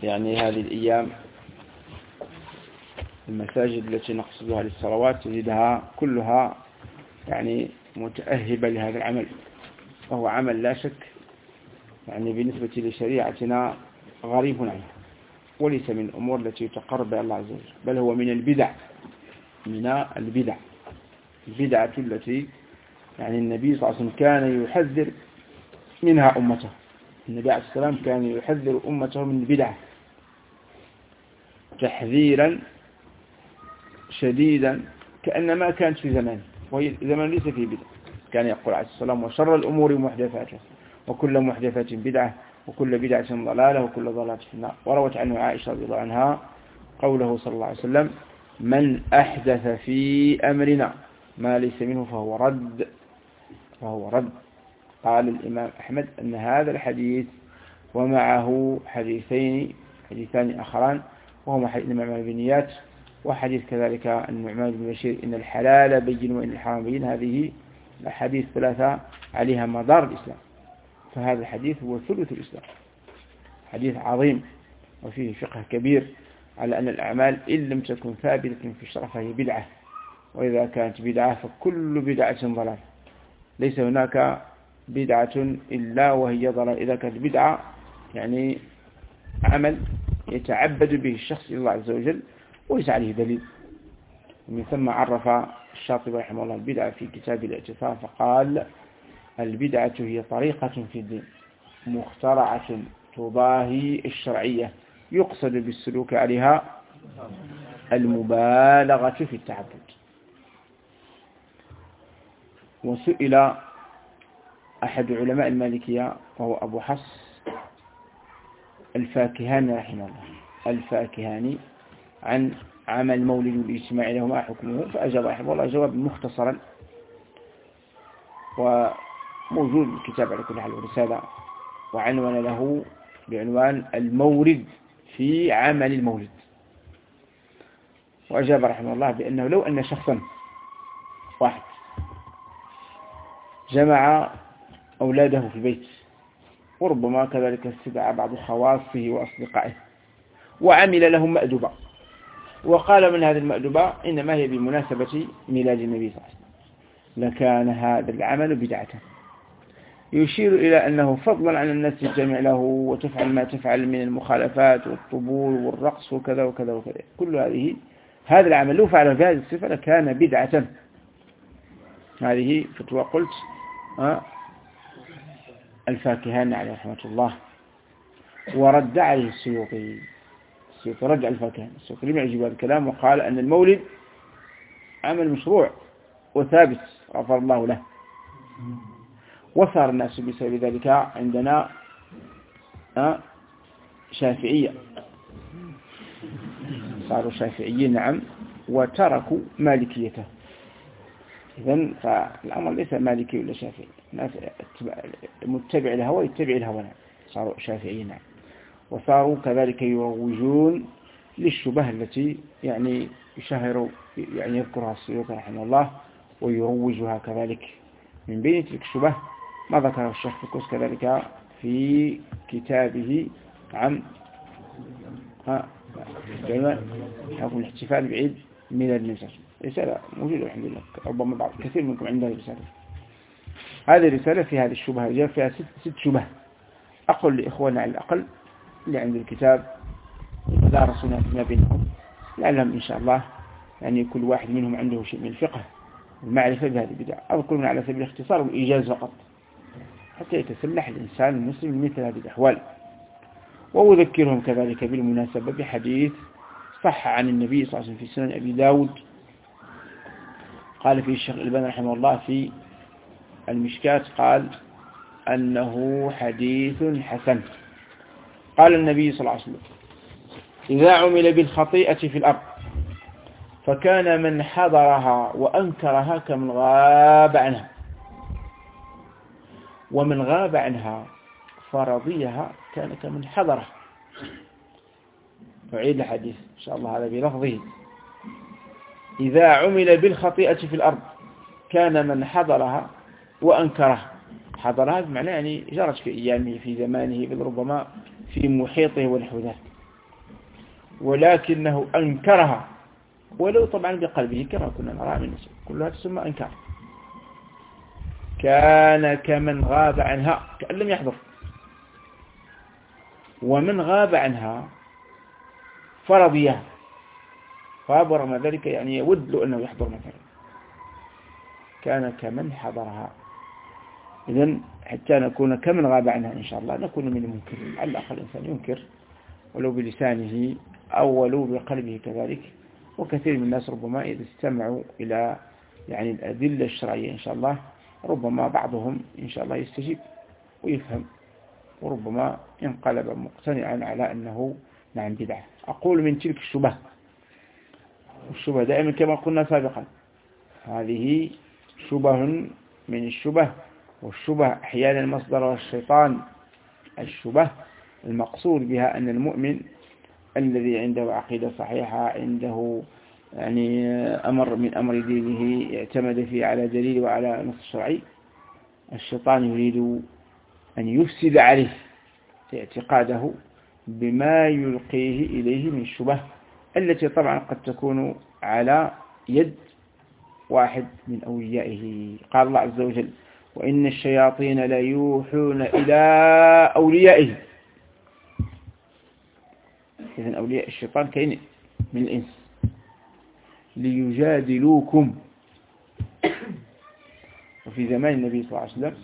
يعني هذه الأيام المساجد التي نقصدها للصلوات تجدها كلها يعني متأهبة لهذا العمل، وهو عمل لا شك يعني بالنسبة لشريعتنا غريب عنها، وليس من الأمور التي تقرب إلى الله عز وجل، بل هو من البدع، البدعة التي يعني النبي صلى الله عليه وسلم كان يحذر منها أمته. النبي عليه الصلاة والسلام كان يحذر أمته من البدعة تحذيرا شديدا كأنما كانت في زمان، وهي زمان ليس فيه بدعة. كان يقول عليه الصلاة والسلام: وشر الأمور محدثاتها وكل محدثة بدعة وكل بدعة ضلالة وكل ضلالة في النار. وروت عنه عائشة رضي الله عنها قوله صلى الله عليه وسلم: من أحدث في أمرنا ما ليس منه فهو رد. قال الإمام أحمد أن هذا الحديث ومعه حديثان آخران، وهما حديث النعمان بن نيات وحديث كذلك النعمان بن بشير: إن الحلال بين وإن الحرام بين. هذه الحديث ثلاثة عليها مدار الإسلام، فهذا الحديث هو ثلث الإسلام، حديث عظيم وفيه فقه كبير على أن الأعمال إن لم تكن ثابتة في الشرع فهي بدعة، وإذا كانت بدعة فكل بدعة ضلال، ليس هناك بدعة إلا وهي ضلال. إذا كانت بدعة يعني عمل يتعبد به الشخص إلى الله عز وجل وليس عليه دليل. ومن ثم عرف الشاطبي رحمه الله البدعة في كتاب الاعتصام فقال: البدعة هي طريقة في الدين مخترعة تضاهي الشرعية يقصد بالسلوك عليها المبالغة في التعبد. وسئل أحد علماء المالكية وهو أبو حفص الفاكهاني رحمه الله عن عمل مولد الاجتماع له ما حكمه، فأجاب رحمه الله جوابا مختصرا وموجود الكتاب على كل حال ورسالة، وعنوان له بعنوان المورد في عمل المولد. وأجاب رحمه الله بأنه لو أن شخصا واحد جمع أولاده في البيت، وربما كذلك استدعى بعض خواصه وأصدقائه وعمل لهم مأدبة، وقال من هذه المأدبة إنما هي بمناسبة ميلاد النبي صلى الله عليه وسلم، لكان هذا العمل بدعة، يشير إلى أنه فضلا عن الناس تجتمع له وتفعل ما تفعل من المخالفات والطبول والرقص وكذا وكذا وكذا، كل هذا العمل لو فعل بهذه الصفة لكان بدعة. هذه فتوى قلت الفاكهاني عليه رحمة الله. ورد عليه السيوطي رجع الفاكهاني، السيوطي لم يعجب هذا الكلام وقال أن المولد عمل مشروع وثابت غفر الله له. وصار الناس بسبب ذلك عندنا شافعية، صاروا شافعيين نعم، وتركوا مالكيته. إذن فالأمر ليس مالكي ولا شافعي، الناس متبع الهوى يتبع الهوى، صاروا شافعيين نعم. وصاروا كذلك يروجون للشبه التي يعني يشهر يعني يذكرها السيوطي رحمه الله ويروجها كذلك. من بين تلك الشبه ما ذكره الشيخ فكوس كذلك في كتابه عن حكم الاحتفال بعيد ميلاد النبي. رسالة موجودة الحمد لله، ربما بعض كثير منكم عنده رسالة. هذه الرسالة في هذه الشبهة جاء فيها ست شبه. أقول لإخواننا على الأقل اللي عند الكتاب يتدارسون فيما بينهم لعلهم إن شاء الله يعني كل واحد منهم عنده شيء من الفقه والمعرفة بهذه البدع، أذكر على سبيل الاختصار والإيجاز فقط حتى يتسلح الإنسان المسلم مثل هذه الأحوال. وأذكرهم كذلك بالمناسبة بحديث صح عن النبي صلى الله عليه وسلم في سنن أبي داود، قال فيه الشيخ الألباني رحمه الله في المشكات قال أنه حديث حسن. قال النبي صلى الله عليه وسلم: إذا عمل بالخطيئة في الأرض فكان من حضرها وأنكرها كمن غاب عنها، ومن غاب عنها فرضيها كان كمن حضرها. أعيد الحديث إن شاء الله هذا بلفظه: إذا عمل بالخطيئة في الأرض كان من حضرها وأنكرها. حضرها بمعنى يعني جرت في أيامه في زمانه بل ربما في محيطه ونحو ذلك، ولكنه أنكرها ولو طبعا بقلبه كما كنا نرى من النساء، كلها تسمى أنكار. كان كمن غاب عنها كأن لم يحضر. ومن غاب عنها فرضيها، فابرم ذلك يعني يود له أنه يحضر مثلا، كان كمن حضرها. إذن حتى نكون كمن غاب عنها إن شاء الله نكون من المنكرين. على الأقل الإنسان ينكر ولو بلسانه أو ولو بقلبه كذلك. وكثير من الناس ربما إذا استمعوا إلى يعني الأدلة الشرعية إن شاء الله ربما بعضهم إن شاء الله يستجيب ويفهم، وربما ينقلب مقتنعا على أنه نعم بدعة. أقول من تلك الشبه، والشبه دائما كما قلنا سابقا هذه شبه من الشبه، والشبه أحيانا مصدر الشيطان. الشبه المقصود بها أن المؤمن الذي عنده عقيدة صحيحة، عنده يعني أمر من أمر دينه اعتمد فيه على دليل وعلى نص شرعي، الشيطان يريد أن يفسد عليه اعتقاده بما يلقيه إليه من الشبه، التي طبعا قد تكون على يد واحد من أوليائه. قال الله عز وجل: وإن الشياطين لا يوحون إلى أوليائه. إذن أولياء الشيطان كاين من الإنس ليجادلوكم. وفي زمان النبي صلى الله عليه وسلم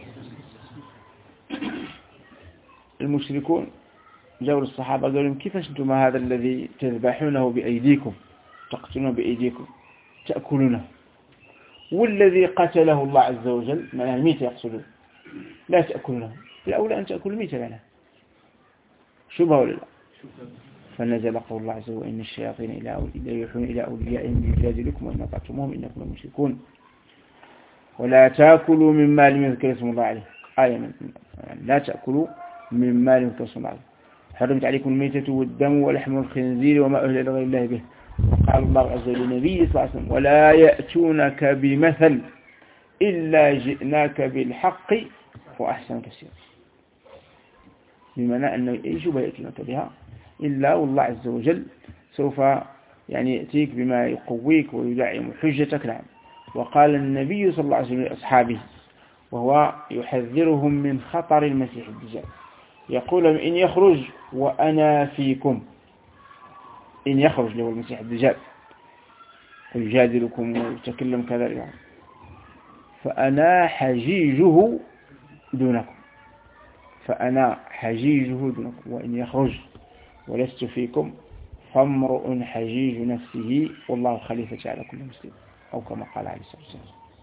المشركون جاءوا للصحابة قالوا لهم: كيف أنتم هذا الذي تذبحونه بأيديكم، تقتلونه بأيديكم، تأكلونه، والذي قتله الله عز وجل معناه الميتة يقصدون لا تأكلونه، الأولى أن تأكل الميتة لنا. شبه ولا لا؟ فنزل قول الله عز وجل: إن الشياطين لا يوحون إلى أوليائهم ليجادلوكم وإن أطعتموهم إنكم لمشركون ولا تأكلوا مما لم يذكر اسم الله عليه. آية من لا تأكلوا مما لم يذكر اسم الله عليه. حرمت عليكم الميتة والدم ولحم الخنزير وما أهل لغير الله به. وقال الله عز وجل للنبي صلى الله عليه وسلم: ولا يأتونك بمثل إلا جئناك بالحق وأحسن كثيرا. بمعنى أنه أي شبه يأتونك بها إلا والله عز وجل سوف يعني يأتيك بما يقويك ويدعم حجتك. نعم. وقال النبي صلى الله عليه وسلم لأصحابه وهو يحذرهم من خطر المسيح الدجال، يقول: إن يخرج وأنا فيكم، إن يخرج له المسيح الدجال ويجادلكم ويتكلم كذلك فأنا حجيجه دونكم، فأنا حجيجه دونكم، وإن يخرج ولست فيكم فامرؤ حجيج نفسه والله خليفة على كل مسلم، أو كما قال عليه الصلاة والسلام.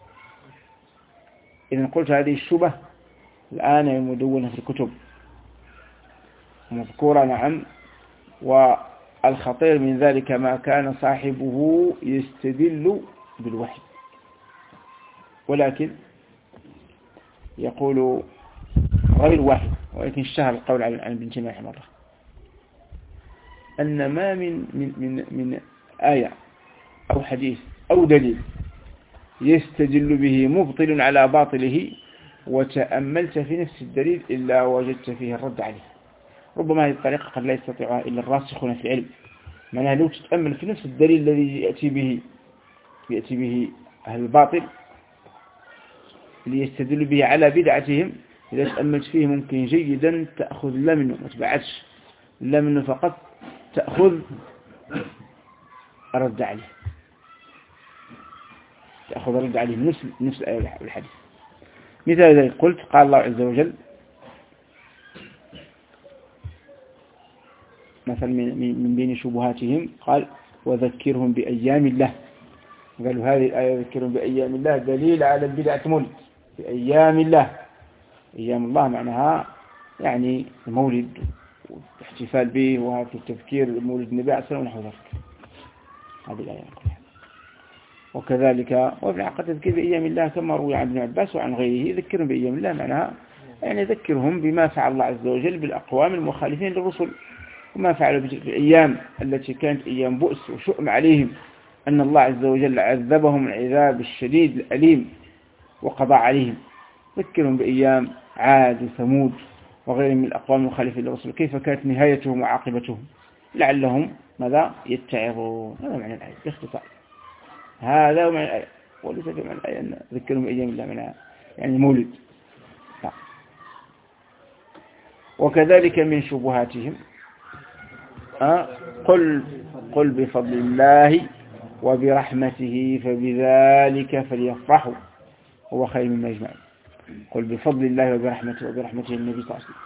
إذن قلت هذه الشبه الآن مدونة في الكتب مذكورة. نعم. والخطير من ذلك ما كان صاحبه يستدل بالوحي، ولكن يقول غير واحد، ولكن اشتهر القول عن ابن تيمية رحمه الله أن ما من آية أو حديث أو دليل يستدل به مبطل على باطله وتأملت في نفس الدليل إلا وجدت فيه الرد عليه. ربما هذه الطريقة قد لا يستطيعها إلا الراسخون في العلم. معناها لو تتأمل في نفس الدليل الذي يأتي به أهل الباطل ليستدل به على بدعتهم، إذا تأملت فيه ممكن جيدا تأخذ لا منه، ما تبعدش لا منه فقط، تأخذ الرد عليه، تأخذ الرد عليه نفس الآية والحديث. مثال ذلك قلت: قال الله عز وجل مثلا من بين شبهاتهم قال: وذكرهم بأيام الله. قالوا هذه الآية ذكرهم بأيام الله دليل على البدعة مولد بأيام الله. أيام الله معناها يعني المولد والاحتفال به وهذا التذكير مولد النبي عليه الصلاة والسلام ونحو ذلك. هذه الآية كلها. وكذلك وفي الحق تذكير بأيام الله كما روي عن ابن عباس وعن غيره، ذكرهم بأيام الله معناها يعني ذكرهم بما فعل الله عز وجل بالأقوام المخالفين للرسل وما فعلوا بالأيام التي كانت أيام بؤس وشؤم عليهم، أن الله عز وجل عذبهم العذاب الشديد الأليم وقضى عليهم. ذكرهم بأيام عاد وثمود وغيرهم من الأقوام المخالفين للرسل كيف كانت نهايتهم وعاقبتهم. لعلهم ماذا يتعظون. هذا معنى الآية باختصار، هذا معنى الآية، وليس في معنى الآية أن ذكرهم أيام الله منها يعني المولد. وكذلك من شبهاتهم قل بفضل الله وبرحمته فبذلك فليفرحوا هو خير مما يجمعون. قل بفضل الله وبرحمته النبي صلى الله عليه وسلم.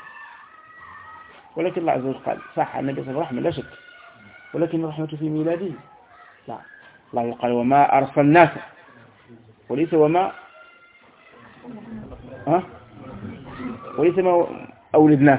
ولكن الله عز وجل قال صح النبي صلى الله عليه وسلم لا شك، ولكن الرحمة في ميلاده لا. الله قال وما أرسلناك، وليس وما وليس ما أولدناك،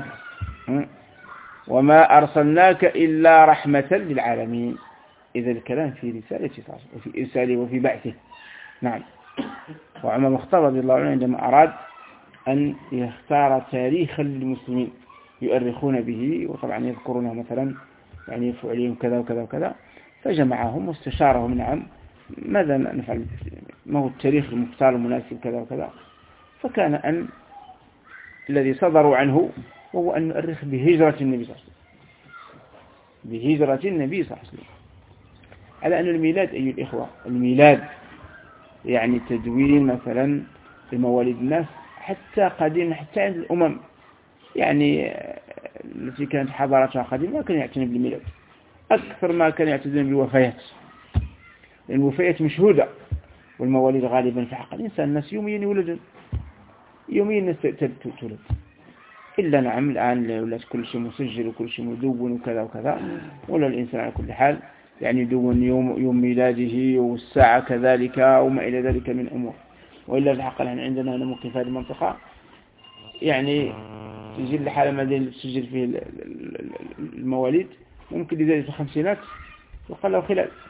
وما أرسلناك إلا رحمة للعالمين. إذا الكلام في رسالة وفي إرساله وفي بعثه. نعم. وعمر الخطاب رضي الله عنه عندما أراد أن يختار تاريخا للمسلمين يؤرخون به، وطبعا يذكرونه مثلا يعني فعلهم كذا وكذا وكذا، فجمعهم واستشارهم نعم ماذا نفعل، ما هو التاريخ المختار المناسب كذا وكذا. فكان أن الذي صدروا عنه وهو أن نؤرخ بهجرة النبي صلى الله عليه وسلم، بهجرة النبي صلى الله عليه وسلم. على أن الميلاد أيها الإخوة، الميلاد يعني تدوين مثلا لمواليد الناس حتى قديم، حتى عند الأمم يعني التي كانت حضارتها قديمة ما كانوا يعتنون بالميلاد، أكثر ما كانوا يعتنون بالوفيات، لأن الوفيات مشهودة، والمواليد غالبا في حق الإنسان الناس يوميا يولدون، يوميا الناس تولد، إلا نعم الآن ولات كل شيء مسجل وكل شيء مدون وكذا وكذا، ولا الإنسان على كل حال يعني يدون يوم ميلاده والساعة كذلك وما إلى ذلك من أمور. وإلا في الحق نحن عندنا هنا ممكن في هذه المنطقة يعني تسجيل لحالة ما تسجل فيه المواليد ممكن لذلك في الخمسينات يقال له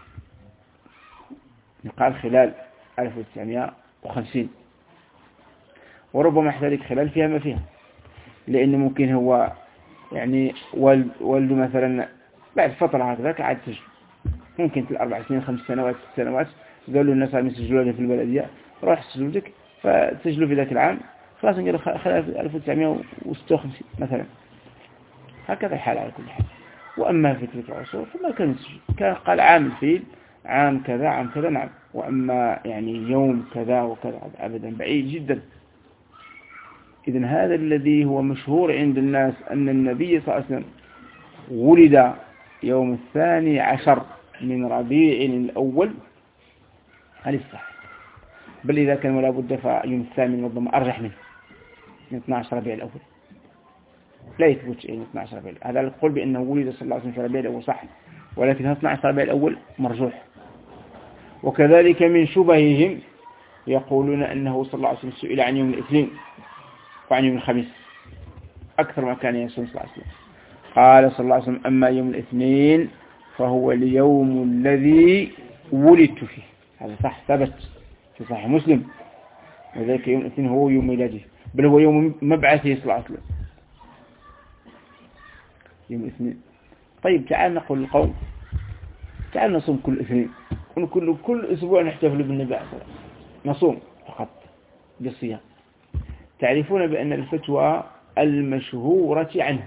خلال 1950، وربما يحتاج خلال فيها ما فيها، لأن ممكن هو يعني والده مثلا بعد فترة هكذا عاد سجل، ممكن في 4 سنين 5 سنوات 6 سنوات قالوا الناس عم يسجلوا لي في البلدية، روح سجلوا لك فتسجلوا في ذاك العام خلاص قالوا خلال 1956 مثلا. هكذا الحال على كل حال. وأما في تلك العصور فما كان يسجل، كان قال عام الفيل عام كذا عام كذا نعم، وأما يعني يوم كذا وكذا أبدا بعيد جدا. إذن هذا الذي هو مشهور عند الناس أن النبي صلى الله عليه وسلم ولد يوم 12 من ربيع الأول، هل الصح؟ بل إذا كان ولا بد فيوم الثامن ربما أرجح منه، من 12 ربيع الأول لا يثبت شيء من 12 ربيع. هذا القول بأنه ولد صلى الله عليه وسلم في ربيع الأول صح، ولكن 12 ربيع الأول مرجوح. وكذلك من شبههم يقولون أنه صلى الله عليه وسلم سئل عن يوم الاثنين وعن يوم الخميس أكثر ما كان يصوم صلى الله عليه وسلم، قال صلى الله عليه وسلم أما يوم الاثنين فهو اليوم الذي ولدت فيه. هذا صح ثبت في صحيح مسلم، وذلك يوم الاثنين هو يوم ميلاده، بل هو يوم مبعثه صلى الله عليه وسلم يوم الاثنين. طيب تعال نقول للقوم تعال نصوم كل اثنين، كل أسبوع نحتفل بالنبي عليه الصلاة والسلام، نصوم فقط بالصيام. تعرفون بأن الفتوى المشهورة عنه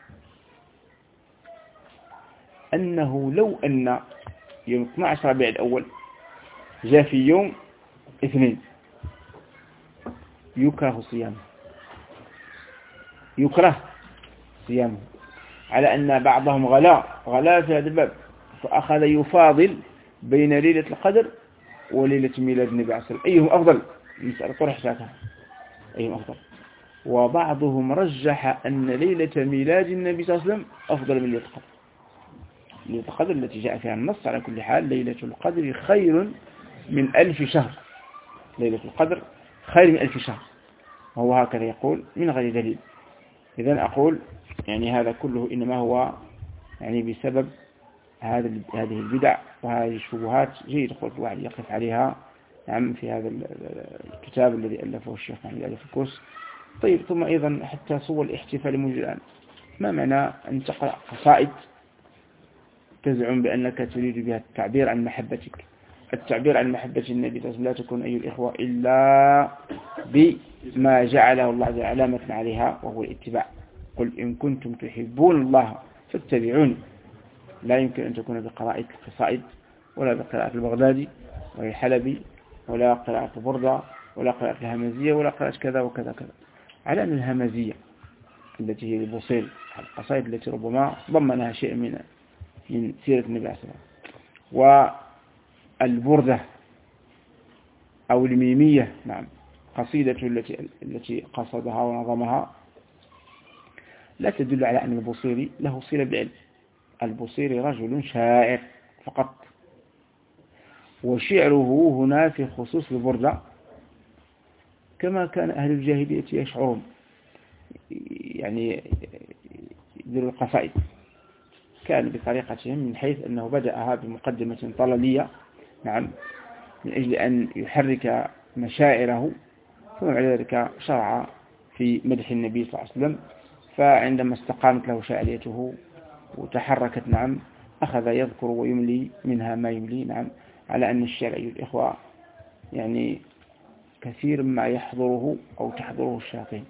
أنه لو أن يوم 12 ربيع الأول جاء في يوم اثنين يكره صيامه، على أن بعضهم غلا في هذا الباب، فأخذ يفاضل بين ليلة القدر وليلة ميلاد النبي عليه الصلاة والسلام أيهم أفضل، مسألة طرح شاكها أيهم أفضل. وبعضهم رجح أن ليلة ميلاد النبي صلى الله عليه وسلم أفضل من ليلة القدر، ليلة القدر التي جاء فيها النص على كل حال ليلة القدر خير من 1000 شهر، ليلة القدر خير من 1000 شهر، وهو هكذا يقول من غير دليل. إذن أقول يعني هذا كله إنما هو يعني بسبب هذه البدع وهذه الشبهات. جيد قلت الواحد يقف عليها نعم في هذا الكتاب الذي ألفه الشيخ محمد علي فكوس. طيب ثم أيضا حتى صور الاحتفال موجود الآن، ما معنى أن تقرأ قصائد تزعم بأنك تريد بها التعبير عن محبتك؟ التعبير عن محبة النبي صلى الله عليه وسلم لا تكون أيها الإخوة إلا بما جعله الله علامة عليها، وهو الاتباع. قل إن كنتم تحبون الله فاتبعوني لا يمكن أن تكون بقراءة القصائد ولا بقراءة البغدادي ولا الحلبي ولا قراءة البردة ولا قراءة الهمزية ولا قراءة كذا وكذا كذا، على أن الهمزية التي هي البوصيري، القصائد التي ربما ضمنها شيء من سيرة النبي عليه الصلاة والسلام، والبردة أو الميمية، نعم، قصيدة التي قصدها ونظمها، لا تدل على أن البوصيري له صلة بعلم. البوصيري رجل شاعر فقط، وشعره هنا في خصوص البردة كما كان أهل الجاهلية يشعرون، يعني يديروا القصائد، كان بطريقتهم من حيث أنه بدأها بمقدمة طلالية، نعم، من أجل أن يحرك مشاعره، ثم بعد ذلك شرع في مدح النبي صلى الله عليه وسلم، فعندما استقامت له شاعريته وتحركت، نعم، أخذ يذكر ويملي منها ما يملي، نعم، على أن الشعر أيها الإخوة يعني كثير ما يحضره أو تحضره الشياطين،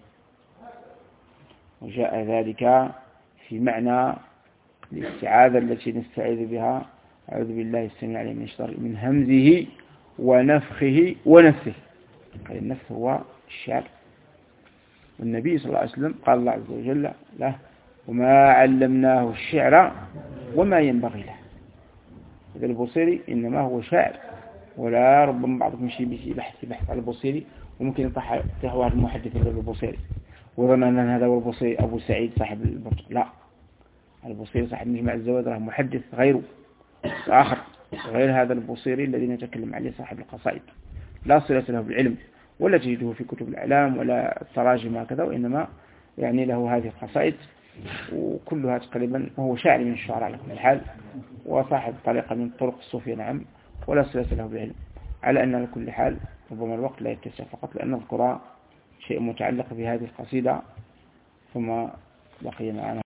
وجاء ذلك في معنى الاستعاذة التي نستعيذ بها، أعوذ بالله السميع العليم من الشر من همزه ونفخه ونفثه. النفث هو الشعر، والنبي صلى الله عليه وسلم قال الله عز وجل له وما علمناه الشعر وما ينبغي له. إذا البوصيري إنما هو شاعر، ولا ربما بعضكم يمشي بحث على البوصيري وممكن يطرح واحد المحدث البوصيري وظن أن هذا هو البوصيري أبو سعيد صاحب البرد، لا، البوصيري صاحب مجمع الزوائد راه محدث غيره آخر غير هذا البوصيري الذي نتكلم عليه صاحب القصائد، لا صلة له بالعلم ولا تجده في كتب الإعلام ولا التراجم هكذا، وإنما يعني له هذه القصائد وكلها تقريبا، وهو شاعر من الشعراء على كل حال، وصاحب طريقة من طرق الصوفية، نعم، ولا صلة له بالعلم، على أن على كل حال ربما الوقت لا يتسع فقط لأن نذكر شيء متعلق بهذه القصيدة ثم بقي معنا